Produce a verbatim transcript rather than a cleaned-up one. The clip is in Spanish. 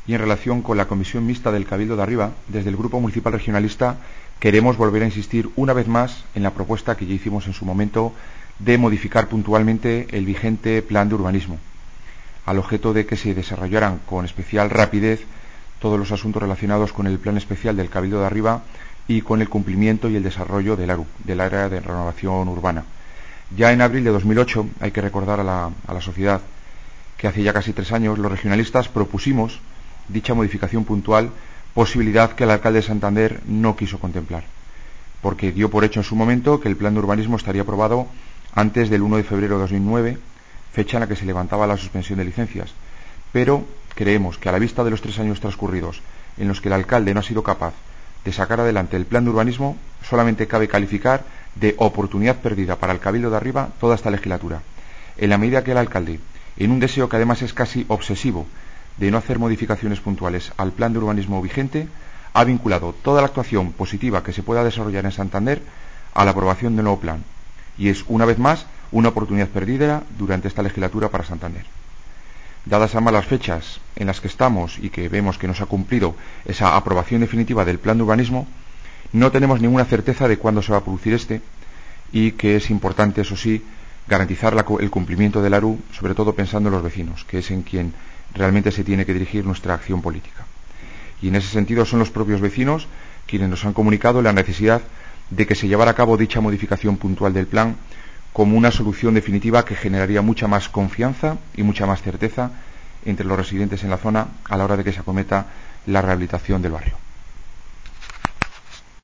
y en relación con la comisión mixta del Cabildo de Arriba, desde el Grupo Municipal Regionalista queremos volver a insistir una vez más en la propuesta que ya hicimos en su momento de modificar puntualmente el vigente plan de urbanismo, al objeto de que se desarrollaran con especial rapidez todos los asuntos relacionados con el plan especial del Cabildo de Arriba y con el cumplimiento y el desarrollo del A R U, del Área de Renovación Urbana. Ya en abril de dos mil ocho, hay que recordar a la, a la sociedad que hace ya casi tres años los regionalistas propusimos dicha modificación puntual, posibilidad que el alcalde de Santander no quiso contemplar, porque dio por hecho en su momento que el plan de urbanismo estaría aprobado antes del uno de febrero de dos mil nueve, fecha en la que se levantaba la suspensión de licencias. Pero creemos que a la vista de los tres años transcurridos en los que el alcalde no ha sido capaz de sacar adelante el plan de urbanismo, solamente cabe calificar de oportunidad perdida para el Cabildo de Arriba toda esta legislatura, en la medida que el alcalde, en un deseo que además es casi obsesivo de no hacer modificaciones puntuales al plan de urbanismo vigente, ha vinculado toda la actuación positiva que se pueda desarrollar en Santander a la aprobación del nuevo plan, y es una vez más una oportunidad perdida durante esta legislatura para Santander. Dadas ambas las fechas en las que estamos y que vemos que no se ha cumplido esa aprobación definitiva del plan de urbanismo, no tenemos ninguna certeza de cuándo se va a producir este, y que es importante, eso sí, garantizar la, el cumplimiento del A R U, sobre todo pensando en los vecinos, que es en quien realmente se tiene que dirigir nuestra acción política. Y en ese sentido son los propios vecinos quienes nos han comunicado la necesidad de que se llevara a cabo dicha modificación puntual del plan como una solución definitiva que generaría mucha más confianza y mucha más certeza entre los residentes en la zona a la hora de que se acometa la rehabilitación del barrio.